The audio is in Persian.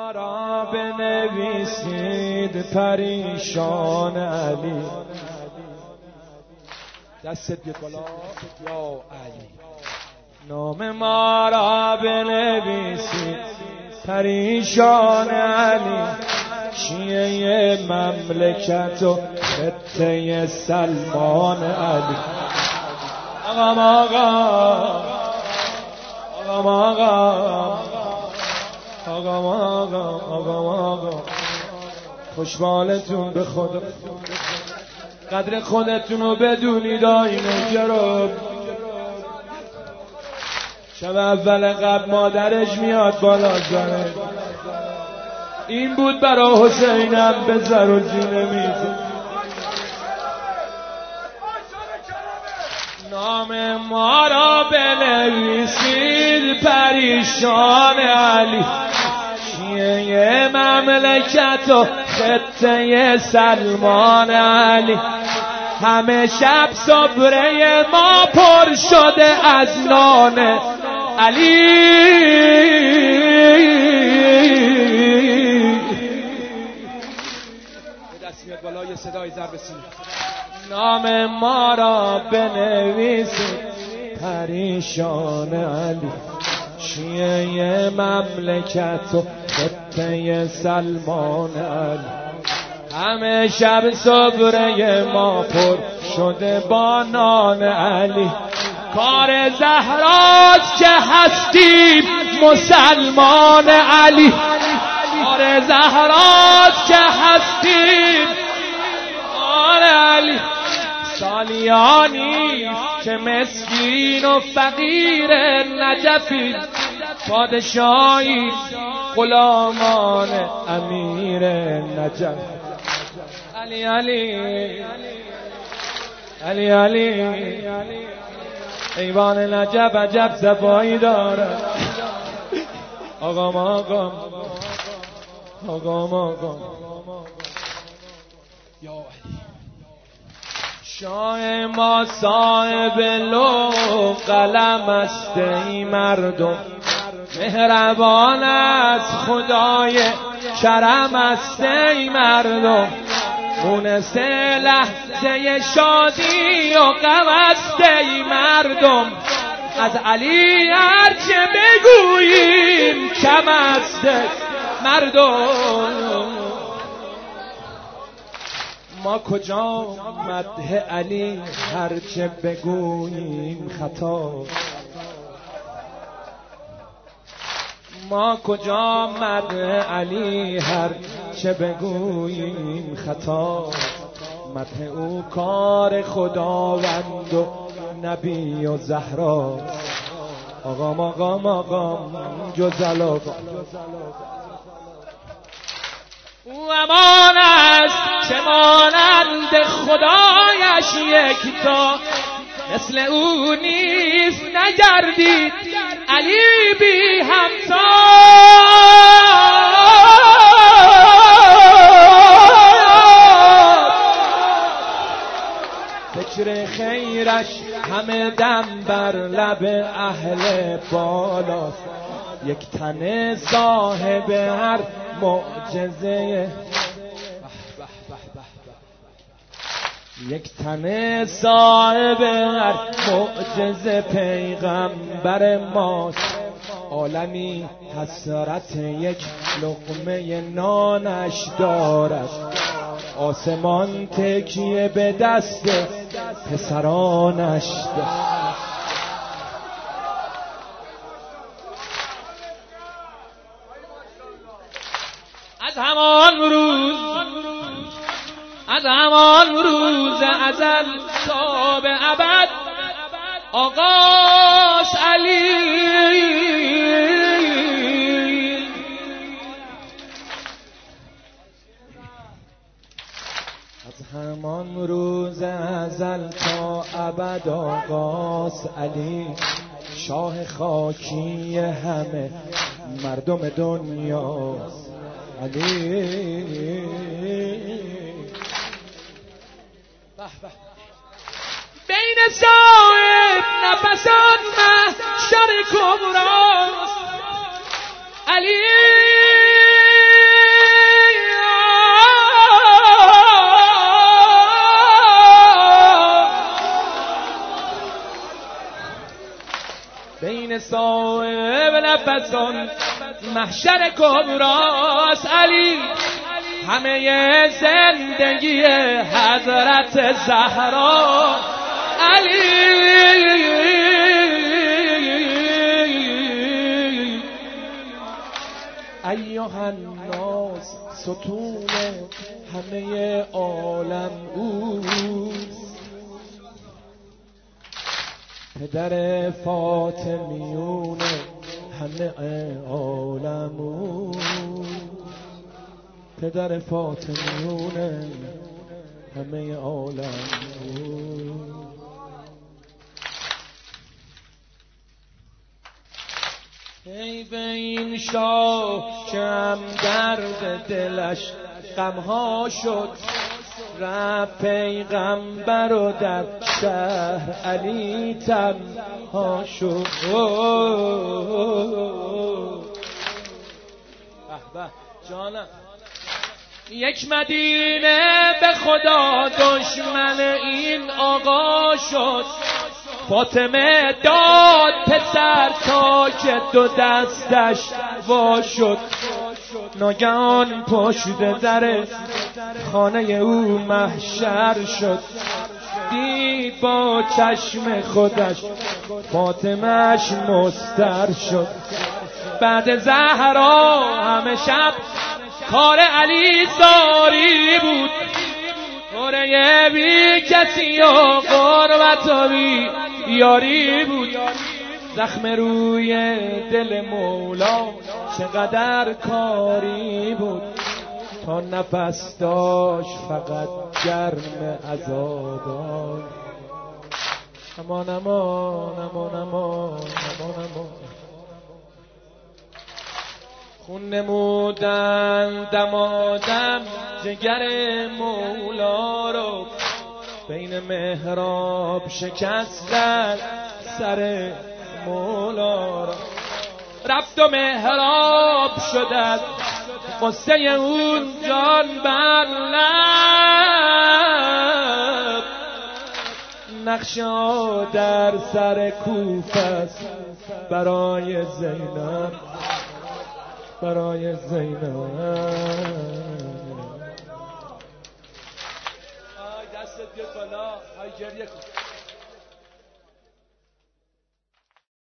ما را بنویسید پریشان علی. دستت بیاد بالا یا علی. نام ما را بنویسید پریشان علی، شیعه مملکت و خطه سلمان علی. آقام آقام آقام آقام آقام آقام آقام آقام، خوشبالتون به خدا، قدر خودتون رو بدونید. آینه جراب شب اول قبل مادرش میاد بالا زنه، این بود برا حسینم به زر و زینه میزه. نام ما را بنویسید پریشان علی، شیعه مملکت و خطه سلمان علی. همه شب صبره ما پر شده از نان علی. دست میاد بالا یه صدای ضرب سینه. نام ما را بنویسید پریشان علی، شیعه مملکت و خطه سلمان علی. همه شب صبره ما پر شده با نان علی. کار زهراست که هستیم مسلمان علی، کار زهراست که هستیم مسلمان علی. سالیانی که مسکین و فقیر نجفی، پادشاهی غلامان امیر نجف. علی علی علی علی، ایوان نجف عجب صفایی داره. آقام آقام آقام آقام یا علی. شاه ما صاحب لو قلم است ای مردم، مهربان است خدای کرم است ای مردم. مونس لحظه شادی و غم است ای مردم، از علی هرچه بگوییم کم است مردم. ما کجا مدح علی هرچه بگوییم خطا، ما کجا مدح علی هر چه بگوییم خطا. مدح او کار خداوند و نبی و زهرا. آقام آقام آقام جزل آقام. او امان است که مانند خدایش یکتا، مثل او نیست نگردید علی بی همتا. فکر خیرش همه دم بر لب اهل بالاست، یک تن صاحب هر معجزه، یک تن صاحب هر معجزه پیغمبر ماست. عالمی حسرت یک لقمه نانش دارد، آسمان تکیه به دست پسرانش دارد. از همان روز ازل تا به ابد آغاز علی. از همان روز ازل تا ابد آغاز علی، شاه خاکی همه مردم دنیاست علی. بین صاحب نفسان محشر کبراست علی. حسین صاحب نفسان محشر کبراست علی همه زندگی حضرت زهرا علی ایها الناس ستون همه عالم اوست پدر فاطمیون همه عالم اوست پدر فاطمیون همه عالم اوست ای به این شاه که هم درد دلش غمها شد رفت پیغمبر و در شهر علی تنها شد به جانم یک مدینه به خدا دشمن این آقا شد فاطمه داد پسر تا که دو دستش وا شد ناگهان پشت در خانه او محشر شد دید با چشم خودش فاطمه‌اش مستر شد بعد زهرا همه شب کار علی زاری بود دوره بی کسی و قربت و بی یاری بود زخم روی دل مولا چقدر کاری بود تا نفس داشت فقط گرم عذابان امان امان امان امان امان امان خون نمودن دمادم جگر مولا رو بین محراب شکستن سر مولا رو رفت و محراب شدد قصه اون جان بر لب نقشا در سر کوفه است برای زینب برای زینب آی دستت بیاد بالا آی گریه کن